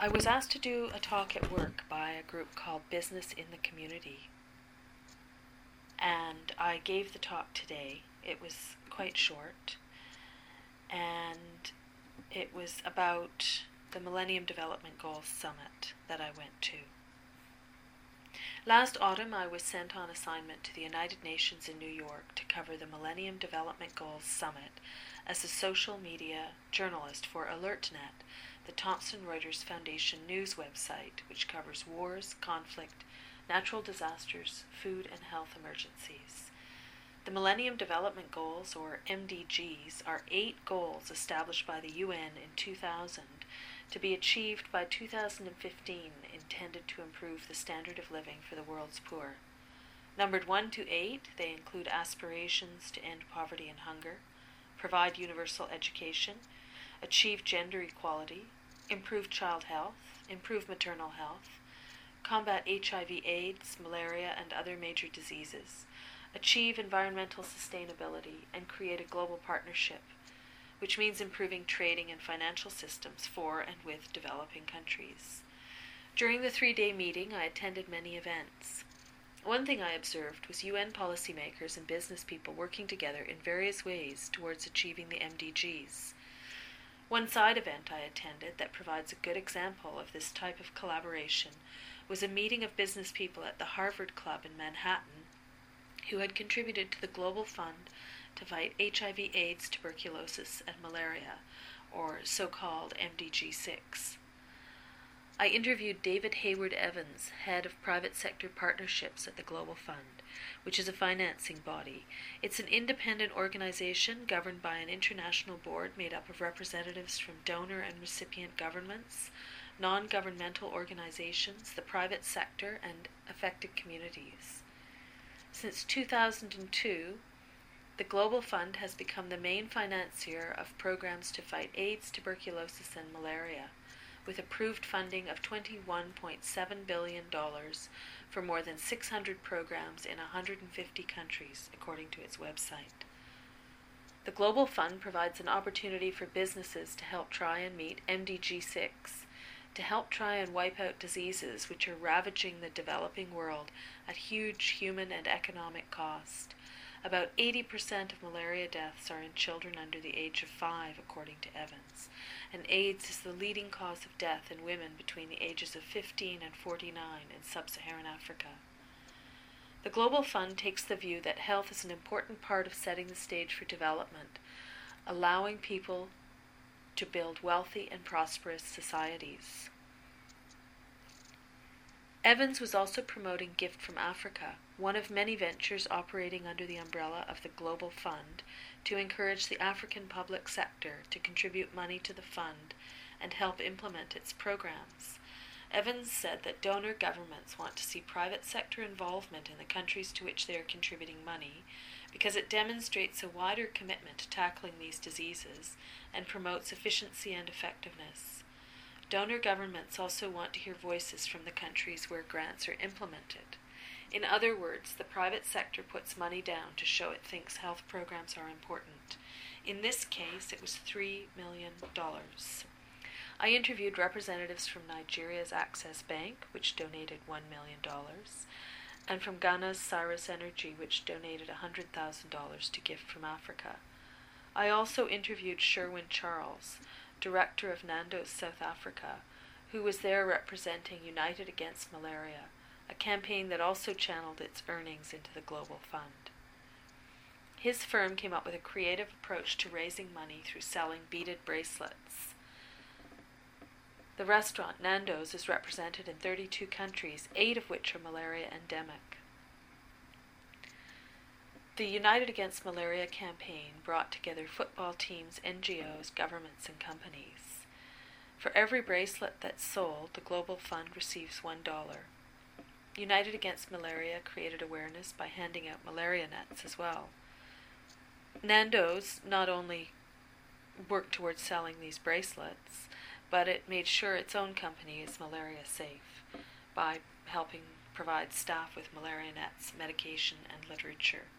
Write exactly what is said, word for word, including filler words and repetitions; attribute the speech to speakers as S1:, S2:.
S1: I was asked to do a talk at work by a group called Business in the Community. And I gave the talk today. It was quite short. And it was about the Millennium Development Goals Summit that I went to. Last autumn, I was sent on assignment to the United Nations in New York to cover the Millennium Development Goals Summit as a social media journalist for AlertNet, the Thomson Reuters Foundation news website, which covers wars, conflict, natural disasters, food and health emergencies. The Millennium Development Goals, or M D Gs, are eight goals established by the U N in two thousand to be achieved by two thousand fifteen, intended to improve the standard of living for the world's poor. Numbered one to eight, they include aspirations to end poverty and hunger, provide universal education, achieve gender equality, improve child health, improve maternal health, combat H I V AIDS, malaria, and other major diseases, achieve environmental sustainability, and create a global partnership, which means improving trading and financial systems for and with developing countries. During the three-day meeting, I attended many events. One thing I observed was U N policymakers and business people working together in various ways towards achieving the M D Gs. One side event I attended that provides a good example of this type of collaboration was a meeting of business people at the Harvard Club in Manhattan who had contributed to the Global Fund to fight H I V AIDS, tuberculosis, and malaria, or so-called M D G six. I interviewed David Hayward Evans, head of private sector partnerships at the Global Fund, which is a financing body. It's an independent organization governed by an international board made up of representatives from donor and recipient governments, non-governmental organizations, the private sector, and affected communities. Since two thousand two, the Global Fund has become the main financier of programs to fight AIDS, tuberculosis, and malaria, with approved funding of twenty-one point seven billion dollars for more than six hundred programs in one hundred fifty countries, according to its website. The Global Fund provides an opportunity for businesses to help try and meet M D G six, to help try and wipe out diseases which are ravaging the developing world at huge human and economic cost. About eighty percent of malaria deaths are in children under the age of five, according to Evans, and AIDS is the leading cause of death in women between the ages of fifteen and forty-nine in sub-Saharan Africa. The Global Fund takes the view that health is an important part of setting the stage for development, allowing people to build wealthy and prosperous societies. Evans was also promoting Gift from Africa, one of many ventures operating under the umbrella of the Global Fund to encourage the African public sector to contribute money to the fund and help implement its programs. Evans said that donor governments want to see private sector involvement in the countries to which they are contributing money because it demonstrates a wider commitment to tackling these diseases and promotes efficiency and effectiveness. Donor governments also want to hear voices from the countries where grants are implemented. In other words, the private sector puts money down to show it thinks health programs are important. In this case, it was three million dollars. I interviewed representatives from Nigeria's Access Bank, which donated one million dollars, and from Ghana's Cyrus Energy, which donated one hundred thousand dollars to Gift from Africa. I also interviewed Sherwin Charles, director of Nando's South Africa, who was there representing United Against Malaria, a campaign that also channeled its earnings into the Global Fund. His firm came up with a creative approach to raising money through selling beaded bracelets. The restaurant Nando's is represented in thirty-two countries, eight of which are malaria endemic. The United Against Malaria campaign brought together football teams, N G Os, governments, and companies. For every bracelet that's sold, the Global Fund receives one dollar. United Against Malaria created awareness by handing out malaria nets as well. Nando's not only worked towards selling these bracelets, but it made sure its own company is malaria safe by helping provide staff with malaria nets, medication, and literature.